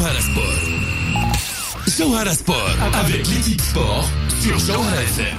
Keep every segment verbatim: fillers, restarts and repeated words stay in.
Johara Sport. Johara Sport avec l'équipe sport sur Johara F M.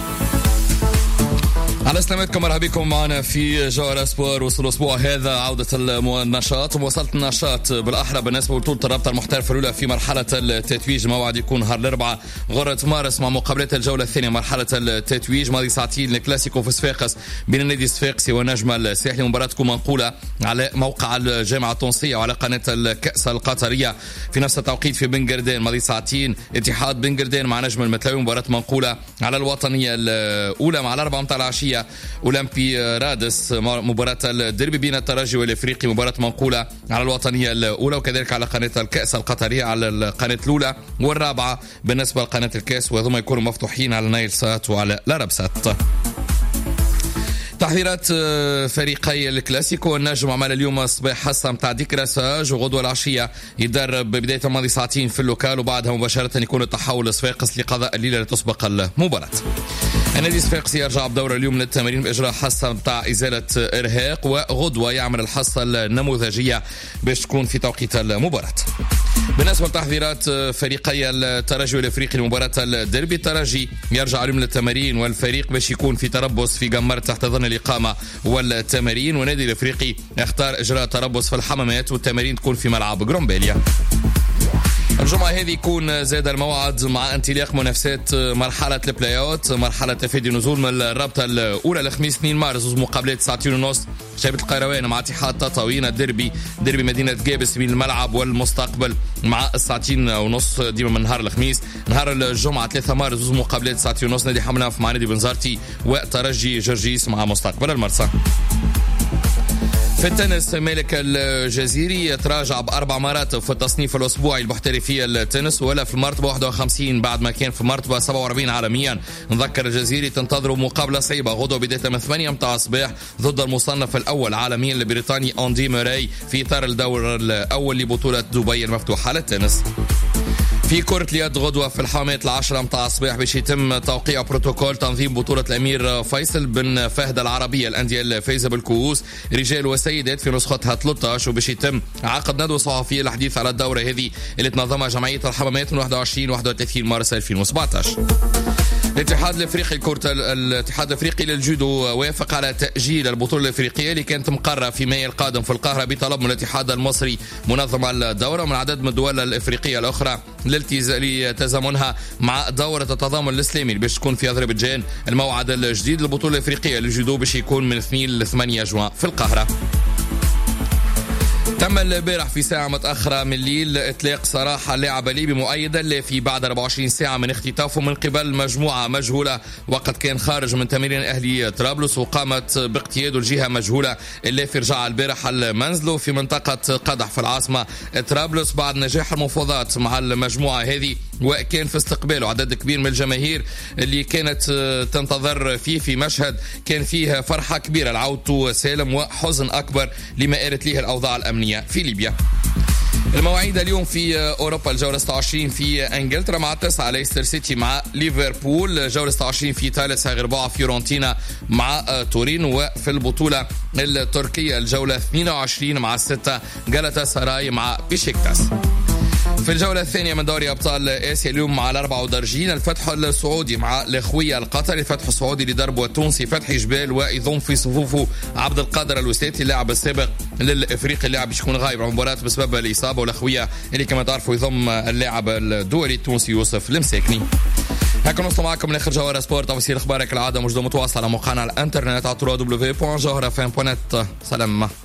على سلامتكم، مرحبا بكم معنا في جوهرة سبور. وصل الأسبوع هذا عودة النشاط، ووصلت النشاط بالأحرى بالنسبة لبطولة الرابطة المحترفة الأولى في مرحلة التتويج. موعد يكون نهار الأربعاء غرة مارس مع مقابلات الجولة الثانية مرحلة التتويج. ماضي ساعتين الكلاسيكو في صفاقس بين النادي الصفاقسي والنجم الساحلي. مباراة تكون منقولة على موقع الجامعة التونسية وعلى قناة الكأس القطرية في نفس التوقيت في بن قردان. ماضي ساعتين اتحاد بن قردان مع نجم المتلاوي. مباراة منقولة على الوطنية الأولى مع الأربعة متاع العشية أولمبي رادس. مباراة الدربي بين الترجي والإفريقي مباراة منقولة على الوطنية الأولى، وكذلك على قناة الكأس القطرية على القناة الأولى والرابعة بالنسبة لقناة الكأس، وهذوما يكونوا مفتوحين على نايل سات وعلى لاربسات. تحضيرات فريقي الكلاسيكو. النجم عمل اليوم الصباح حصة متاع ديكراساج، وغدوة العشية يدرب بداية الماضي ساعتين في اللوكال، وبعدها مباشرة يكون التحول لصفاقس لقضاء الليلة لتسبق المباراة. النادي الصفاقسي يرجع بدورة اليوم للتمارين بإجراء حصة متاع إزالة إرهاق، وغدوة يعمل الحصة النموذجية باش تكون في توقيت المباراة. بالنسبة لتحضيرات فريقي الترجي والإفريقي لمباراة الدربي، الترجي يرجع اليوم للتمارين والفريق باش يكون في تربص في قمر تحت ظن الإقامة والتمارين، والنادي الإفريقي اختار إجراء تربص في الحمامات والتمارين تكون في ملعب غرومبيليا. الجمعة هذه يكون زاد الموعد مع انطلاق منافسات مرحلة البلاي اوت، مرحلة تفادي نزول من الرابطة الأولى الخميس اثنين مارس. مقابلات ساعتين ونص شبيبة القيروان مع اتحاد تطاوين. الدربي دربي مدينة جابس بين الملعب والمستقبل مع الساعتين ونص ديما من نهار الخميس. نهار الجمعة ثلاثة مارس مقابلات ساعتين ونص، نادي حملاف مع نادي بنزرتي، وترجي جرجيس مع مستقبل المرسى. في التنس مالك الجزيري يتراجع بأربع مراتب في التصنيف الأسبوعي المحترفي التنس، ولا في المرتبة واحد وخمسين بعد ما كان في مرتبة سبعة وأربعين عالميا. نذكر الجزيري تنتظر مقابلة صعبة غدوة بداية من ثمانية متاع الصباح ضد المصنف الأول عالميا البريطاني أندي موراي في إطار الدور الأول لبطولة دبي المفتوحة للتنس. في كرة اليد غدوة في الحامات العشرة متاع الصباح باش يتم توقيع بروتوكول تنظيم بطولة الأمير فيصل بن فهد العربية الأندية الفائزة بالكؤوس رجال وسيدات في نسختها ثلاثة عشر، وباش يتم عقد ندوة صحفية للحديث على الدورة هذه اللي تنظمها جمعية الحمامات من واحد وعشرين واحد وثلاثين مارس ألفين وسبعة عشر. الاتحاد الافريقي الكرة الاتحاد الافريقي للجودو وافق على تأجيل البطولة الافريقية اللي كانت مقررة في مايو القادم في القاهرة بطلب من الاتحاد المصري منظم الدورة ومن عدد من الدول الافريقية الاخرى لتزامنها مع دورة التضامن الاسلامي باش تكون في اذربيجان. الموعد الجديد للبطولة الافريقية للجودو باش يكون من اثنين ل ثمانية جوان في القاهرة. تم البارح في ساعة متأخرة من الليل إطلاق سراح اللاعب الليبي مؤيد اللافي بعد أربعة وعشرين ساعة من اختطافه من قبل مجموعة مجهولة، وقد كان خارج من تمرين أهلي طرابلس وقامت باقتياده الجهة مجهولة. اللافي رجع البارح لمنزله في منطقة قدح في العاصمة طرابلس بعد نجاح المفاوضات مع المجموعة هذه، وكان في استقباله عدد كبير من الجماهير اللي كانت تنتظر فيه في مشهد كان فيه فرحة كبيرة لعودته سالم وحزن أكبر لما آلت له الأوضاع الأمنية في ليبيا. المواعيد اليوم في أوروبا: الجولة ستة وعشرين في إنجلترا مع تسعة ليستر سيتي مع ليفربول، الجولة ستة وعشرين في إيطاليا صغير أربعة فيورنتينا مع تورينو، وفي البطولة التركية الجولة اثنين وعشرين مع ستة جالاتا سراي مع بيشيكتاس. في الجولة الثانية من دوري أبطال آسيا اليوم مع الأربعة ودرجين الفتح السعودي مع الأخوية القطري. الفتح السعودي لدربه التونسي فتحي جبال، ويضم في صفوفه عبد القادر الوساتي اللاعب السابق للإفريقي. اللاعب باش يكون غايب عن المباراة بسبب الإصابة، والأخوية اللي كما تعرفوا يضم اللاعب الدولي التونسي يوسف المساكني. هكا نوصل معكم لاخر جوهرة سبورت. تفاصيل اخبارك العاده موجوده متواصله على موقعنا على الانترنت على دبليو دبليو دبليو دوت جوهرة اف ام دوت نت. سلام.